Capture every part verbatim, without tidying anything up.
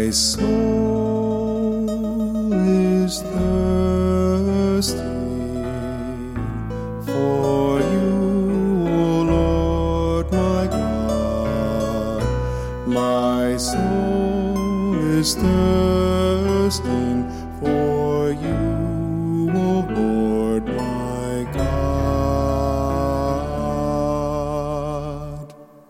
My soul is thirsty for you, O Lord my God. My soul is thirsting for you, O Lord my God.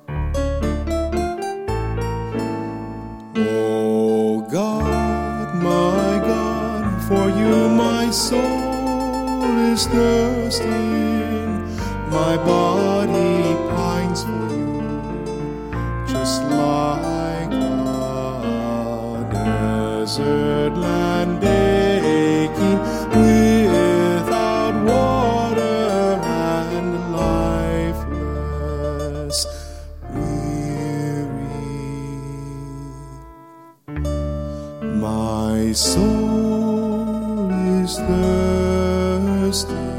O God, my God, for you my soul is thirsting. My body pines for you, just like a desert land aching without water and lifeless, weary. My soul is thirsting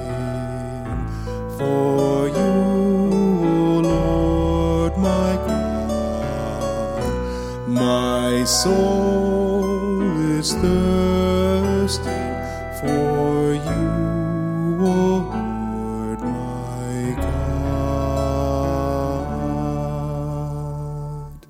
for you, O Lord my God. My soul is thirsting for you, O Lord my God.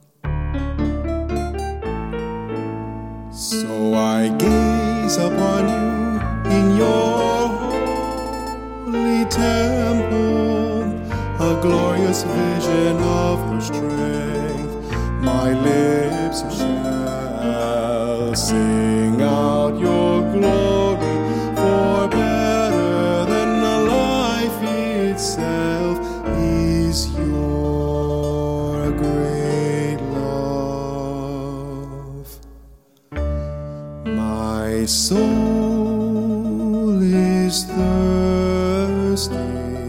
So I gaze upon you in your holy temple, a glorious vision of your strength. My lips shall sing out your glory, for better than life itself is your great love. My soul is thirsting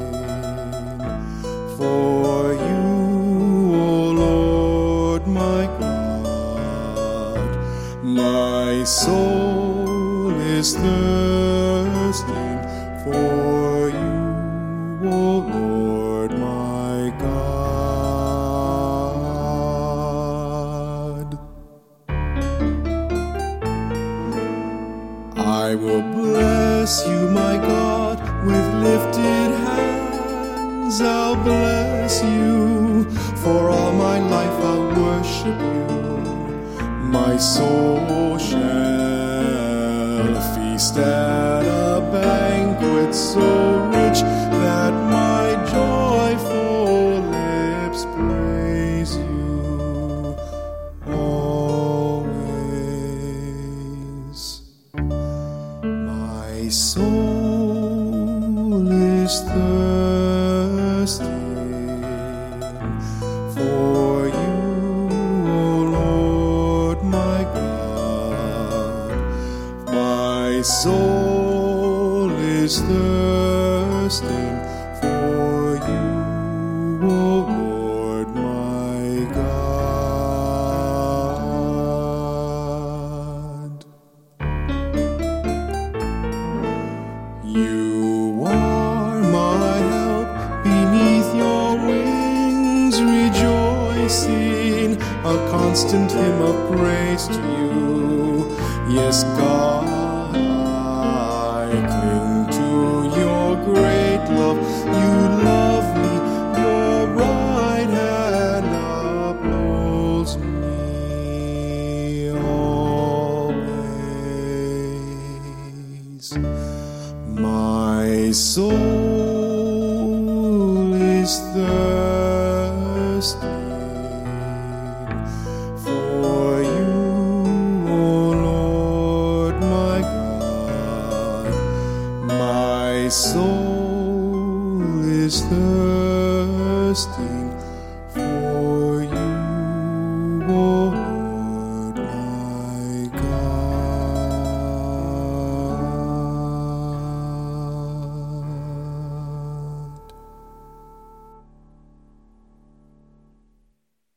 for you, O Lord my God. My soul is thirsting for you, O Lord my God. I will bless you, my God, with lifted hands. I'll bless you, for all my life I'll worship you. My soul shall feast at a banquet so rich that my joyful lips praise you always. My soul is thirsting for you, O Lord my God. My soul is thirsting for you, O Lord my God. You are my help, beneath your wings rejoicing, a constant hymn of praise to you. Yes, God, I cling to your great love. You love me, your right hand upholds me always. My soul is thirsty